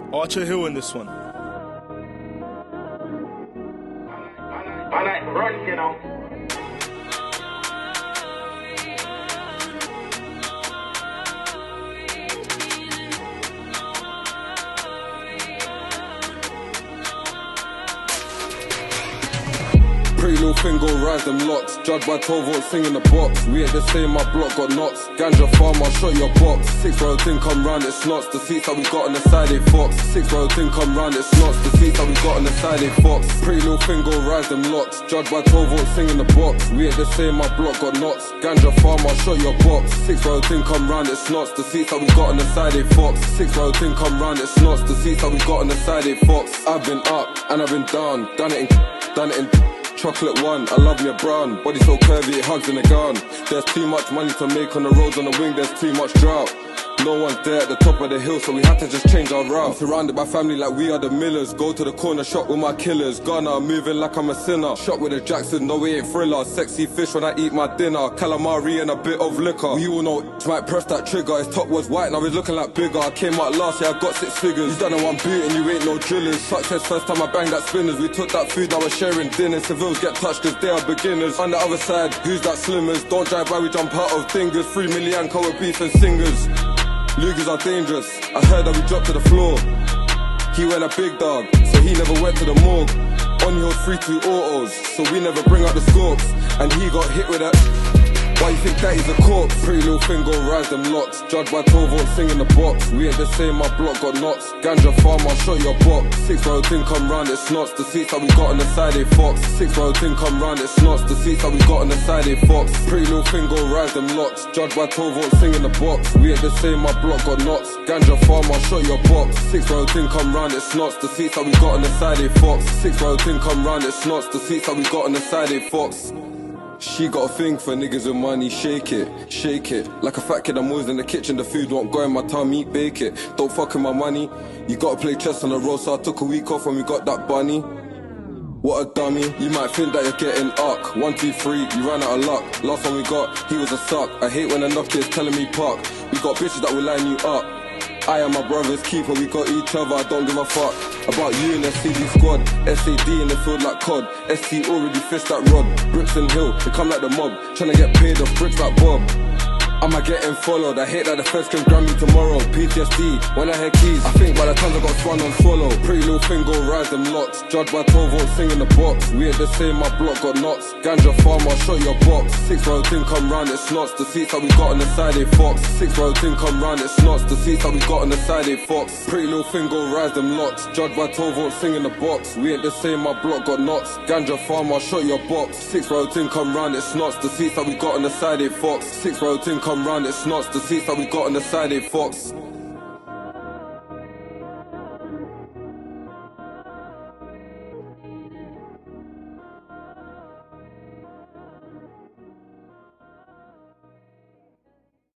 Archer Hill in this one. I like run, you know. Pretty little thing go rise them locks. Judged by 12 volts sing in the box. We ain't the same, my block got knots. Ganja farm, I'll shot your box. 6 row thing come round, it snots. The seats that we got on the side, they fox. 6 row thing come round, it snots. The seats that we got on the side, they fox. Pretty little thing go rise them locks. Judged by 12 volts sing in the box. We ain't the same, my block got knots. Ganja farm, I'll shot your box. 6 row thing come round, it snots. The seats that we got on the side, they fox. 6 row thing come round, it snots. The seats that we got on the side, they fox. I've been up and I've been down. Done it in chocolate one, I love me a brown. Body so curvy, it hugs in the gun. There's too much money to make on the roads on the wing, there's too much drought. No one's there at the top of the hill, so we had to just change our route. I'm surrounded by family like we are the Millers. Go to the corner shop with my killers. Ghana, moving like I'm a sinner. Shot with a Jackson, no we ain't thriller. Sexy fish when I eat my dinner. Calamari and a bit of liquor. We all know might press that trigger. His top was white, now he's looking like bigger. I came out last year, I got 6 figures. You done a one boot and you ain't no drillers. Success first time I banged that spinners. We took that food, now we're sharing dinners. Civils get touched cause they are beginners. On the other side, who's that slimmers? Don't drive by, we jump out of dingers. 3 million co with beef and singers. Lugers are dangerous, I heard that we dropped to the floor. He went a big dog, so he never went to the morgue. On he holds 3-2 autos, so we never bring up the scorps. And he got hit with a... Why you think that he's a corpse? Pretty little thing go rise them locks. Judged by 12 volts sing in the box. We ain't the same, my block got knots. Ganja farm, I'll shot your box. 6 row thing come round, it snots. The seats that we got on the side, they fox. 6 row thing come round, it snots. The seats that we got on the side, they fox. Pretty little thing go rise them locks. Judged by 12 volts sing in the box. We ain't the same, my block got knots. Ganja farm, I'll shot your box. 6 row thing come round, it snots. The seats that we got on the side, they fox. 6 row thing come round, it snots. The seats that we got on the side, they fox. She got a thing for niggas with money, shake it, shake it. Like a fat kid, I'm always in the kitchen, the food won't go in my tummy, bake it. Don't fuck with my money, you gotta play chess on the road, so I took a week off when we got that bunny. What a dummy, you might think that you're getting up. 1, 2, 3, you ran out of luck. Last one we got, he was a suck. I hate when enough kids telling me park. We got bitches that will line you up. I am my brother's keeper, we got each other, I don't give a fuck about you and the CD squad. SAD in the field like COD. ST already fished that rod. Bricks and Hill, they come like the mob. Tryna get paid off bricks like Bob. Am I getting followed? I hate that the feds can grab me tomorrow. PTSD, when I hear keys, I think by the time I got swan on swallow. Pretty little thing go rise them locks. Judged by 12 volts sing in the box. We ain't the same, my block got knots. Ganja farm, I'll shot your box. 6 row thing come round, it snots. The seats that we got on the side, they fox. 6 row thing come round, it snots. The seats that we got on the side, they fox. Pretty little thing go rise them locks. Judged by 12 volts sing in the box. We ain't the same, my block got knots. Ganja farm, I'll shot your box. 6 row thing come round, it snots. The seats that we got on the side, they fox. 6 row thing come round, it snots. The seats that we got on the side, they fox.